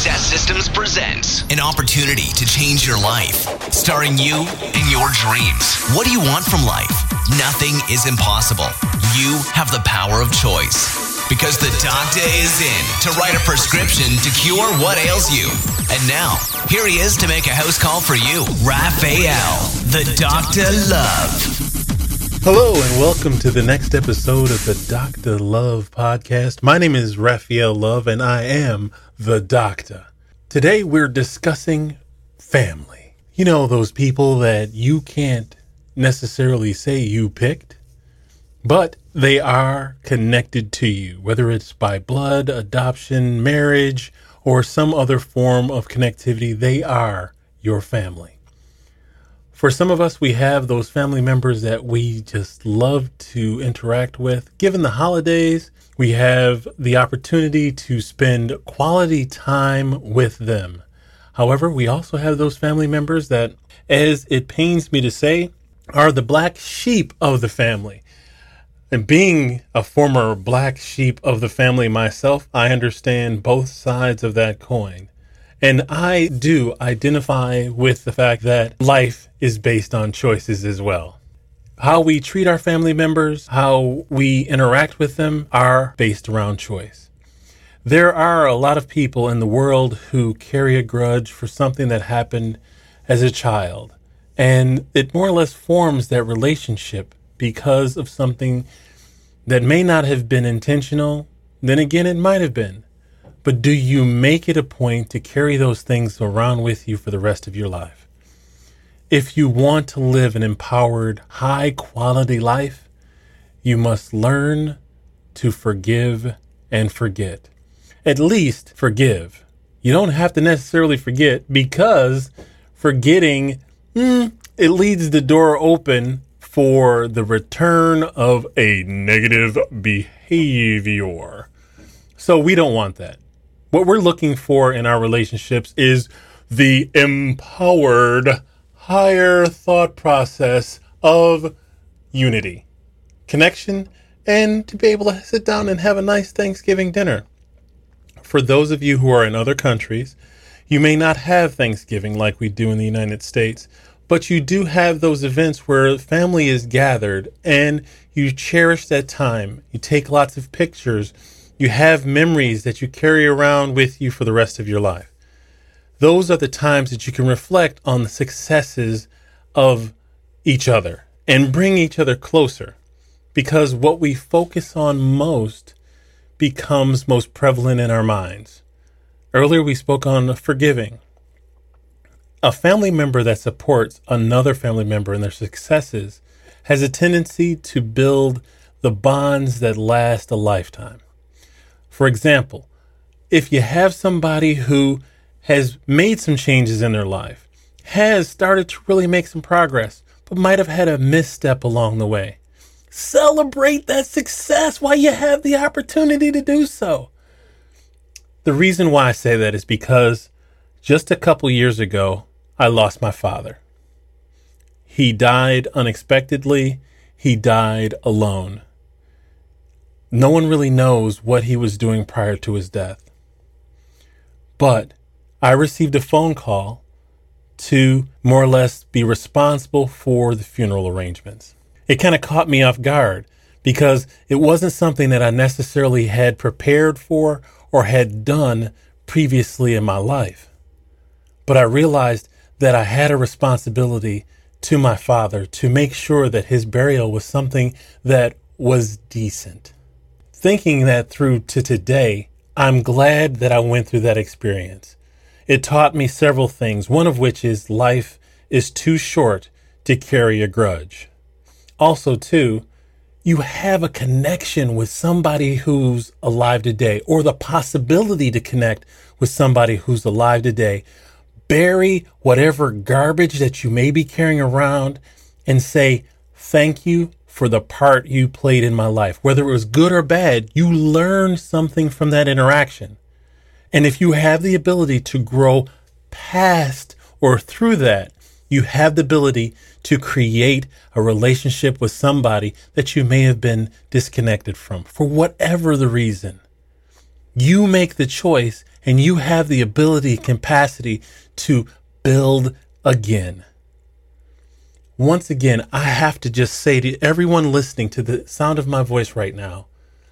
Success Systems presents an opportunity to change your life, starring you and your dreams. What do you want from life? Nothing is impossible. You have the power of choice. Because the doctor is in to write a prescription to cure what ails you. And now, here he is to make a house call for you, Raphael, the Dr. Love. Hello and welcome to the next episode of the Dr. Love podcast. My name is Raphael Love and I am the Doctor. Today we're discussing family. You know, those people that you can't necessarily say you picked, but they are connected to you, whether it's by blood, adoption, marriage, or some other form of connectivity. They are your family. For some of us, we have those family members that we just love to interact with. Given the holidays, we have the opportunity to spend quality time with them. However, we also have those family members that, as it pains me to say, are the black sheep of the family. And being a former black sheep of the family myself, I understand both sides of that coin. And I do identify with the fact that life is based on choices as well. How we treat our family members, how we interact with them are based around choice. There are a lot of people in the world who carry a grudge for something that happened as a child. And it more or less forms that relationship because of something that may not have been intentional. Then again, it might have been. But do you make it a point to carry those things around with you for the rest of your life? If you want to live an empowered, high-quality life, you must learn to forgive and forget. At least forgive. You don't have to necessarily forget, because forgetting, it leaves the door open for the return of a negative behavior. So we don't want that. What we're looking for in our relationships is the empowered, higher thought process of unity, connection, and to be able to sit down and have a nice Thanksgiving dinner. For those of you who are in other countries, you may not have Thanksgiving like we do in the United States, but you do have those events where family is gathered and you cherish that time. You take lots of pictures. You have memories that you carry around with you for the rest of your life. Those are the times that you can reflect on the successes of each other and bring each other closer, because what we focus on most becomes most prevalent in our minds. Earlier we spoke on forgiving. A family member that supports another family member in their successes has a tendency to build the bonds that last a lifetime. For example, if you have somebody who has made some changes in their life, has started to really make some progress, but might have had a misstep along the way, celebrate that success while you have the opportunity to do so. The reason why I say that is because just a couple years ago, I lost my father. He died unexpectedly. He died alone. No one really knows what he was doing prior to his death. But I received a phone call to more or less be responsible for the funeral arrangements. It kind of caught me off guard because it wasn't something that I necessarily had prepared for or had done previously in my life. But I realized that I had a responsibility to my father to make sure that his burial was something that was decent. Thinking that through to today, I'm glad that I went through that experience. It taught me several things, one of which is life is too short to carry a grudge. Also, too, you have a connection with somebody who's alive today, or the possibility to connect with somebody who's alive today. Bury whatever garbage that you may be carrying around and say, thank you for the part you played in my life. Whether it was good or bad, you learned something from that interaction. And if you have the ability to grow past or through that, you have the ability to create a relationship with somebody that you may have been disconnected from for whatever the reason. You make the choice, and you have the ability, capacity to build again. Once again, I have to just say to everyone listening to the sound of my voice right now,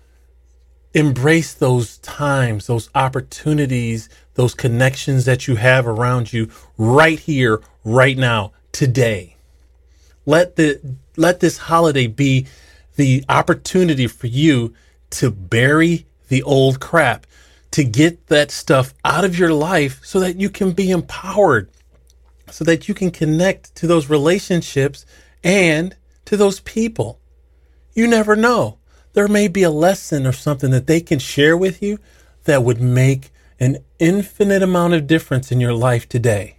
embrace those times, those opportunities, those connections that you have around you right here, right now, today. Let this holiday be the opportunity for you to bury the old crap, to get that stuff out of your life so that you can be empowered, so that you can connect to those relationships and to those people. You never know. There may be a lesson or something that they can share with you that would make an infinite amount of difference in your life today.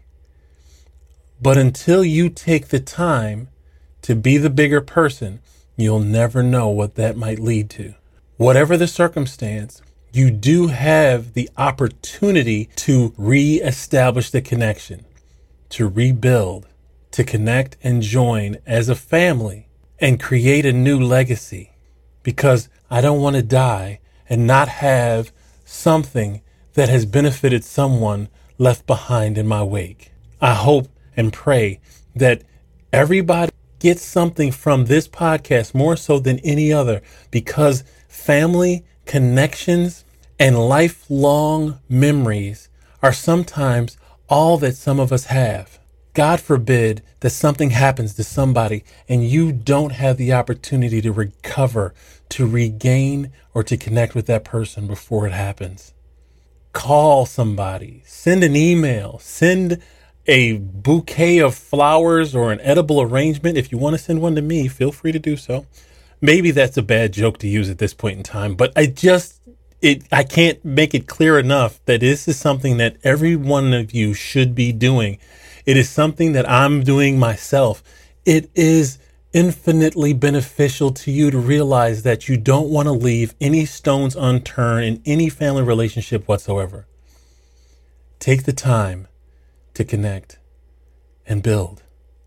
But until you take the time to be the bigger person, you'll never know what that might lead to. Whatever the circumstance, you do have the opportunity to reestablish the connection, to rebuild, to connect and join as a family and create a new legacy. Because I don't want to die and not have something that has benefited someone left behind in my wake. I hope and pray that everybody gets something from this podcast more so than any other, because family connections and lifelong memories are sometimes all that some of us have. God forbid that something happens to somebody and you don't have the opportunity to recover, to regain, or to connect with that person before it happens. Call somebody, send an email, send a bouquet of flowers or an edible arrangement. If you want to send one to me, feel free to do so. Maybe that's a bad joke to use at this point in time, but I can't make it clear enough that this is something that every one of you should be doing. It is something that I'm doing myself. It is infinitely beneficial to you to realize that you don't want to leave any stones unturned in any family relationship whatsoever. Take the time to connect and build.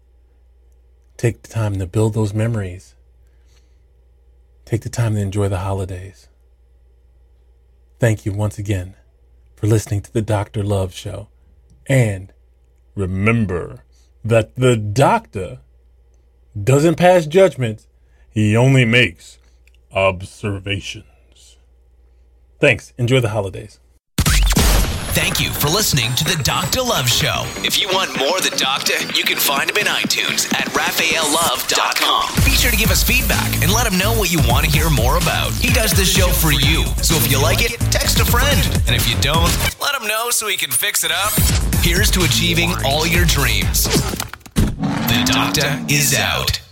Take the time to build those memories. Take the time to enjoy the holidays. Thank you once again for listening to the Dr. Love Show. And remember that the doctor doesn't pass judgment. He only makes observations. Thanks. Enjoy the holidays. Thank you for listening to the Dr. Love Show. If you want more of the doctor, you can find him in iTunes at RaphaelLove.com. Be sure to give us feedback and let him know what you want to hear more about. He does this show for you. So if you like it, text a friend. And if you don't, let him know so he can fix it up. Here's to achieving all your dreams. The doctor is out.